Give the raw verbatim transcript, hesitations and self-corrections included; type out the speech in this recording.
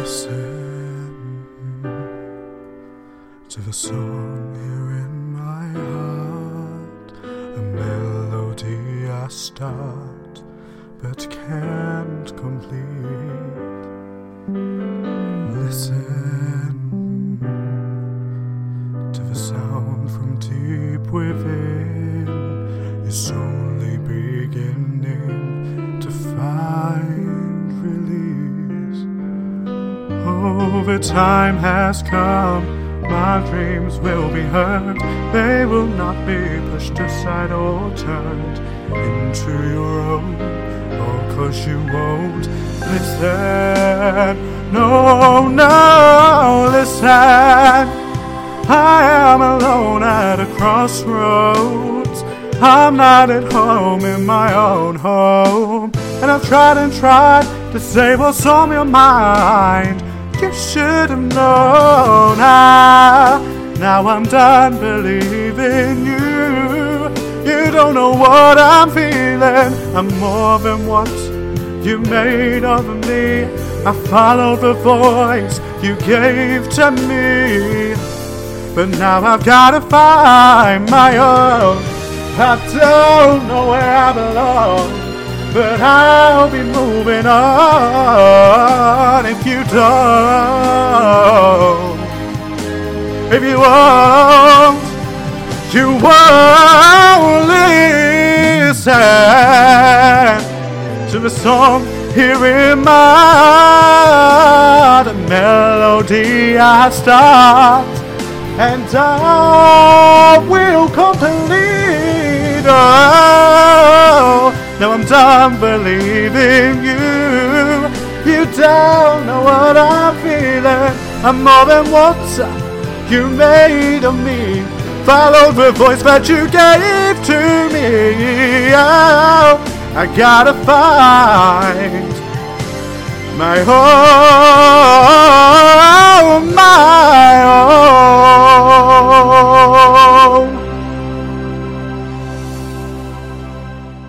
Listen to the song here in my heart, a melody I start but can't complete. Listen to the sound from deep within, it's only beginning to find release. Oh, the time has come, my dreams will be heard. They will not be pushed aside or turned into your own. Oh, 'cause you won't listen. No, no, listen. I am alone at a crossroads. I'm not at home in my own home, and I've tried and tried to say what's on your mind. You should have known. Now, now I'm done believing you. You don't know what I'm feeling. I'm more than what you made of me. I follow the voice you gave to me, but now I've gotta find my own. I don't know where I belong, but I'll be moving on if you don't. If you won't, you won't listen to the song here in my heart, a melody I start and I will complete. Oh, now I'm done believing you. You don't know what I'm feeling. I'm more than what you made of me. Follow the voice that you gave to me. Oh, I gotta find my home.